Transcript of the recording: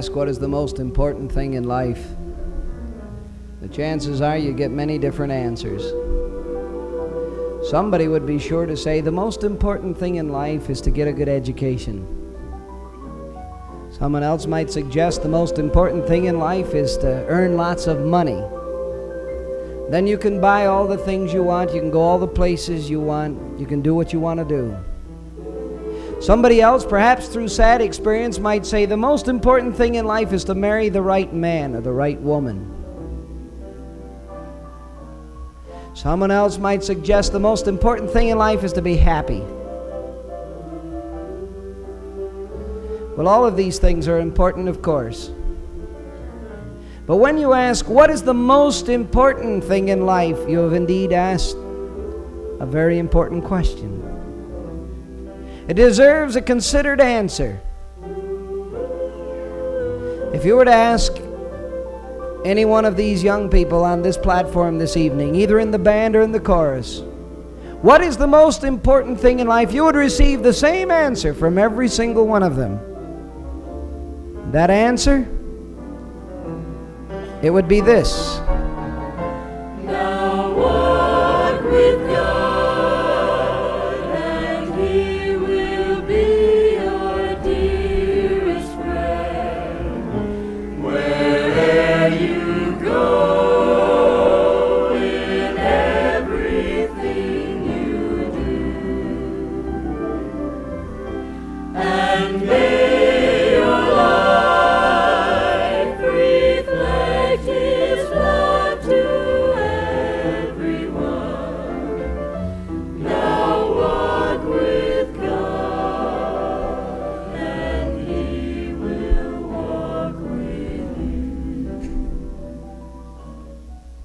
ask what is the most important thing in life, the chances are you get many different answers. Somebody would be sure to say the most important thing in life is to get a good education. Someone else might suggest the most important thing in life is to earn lots of money. Then you can buy all the things you want, you can go all the places you want, you can do what you want to do. Somebody else, perhaps through sad experience, might say the most important thing in life is to marry the right man or the right woman. Someone else might suggest the most important thing in life is to be happy. Well, all of these things are important, of course. But when you ask, what is the most important thing in life, you have indeed asked a very important question. It deserves a considered answer. If you were to ask any one of these young people on this platform this evening, either in the band or in the chorus, what is the most important thing in life, you would receive the same answer from every single one of them. That answer, it would be this: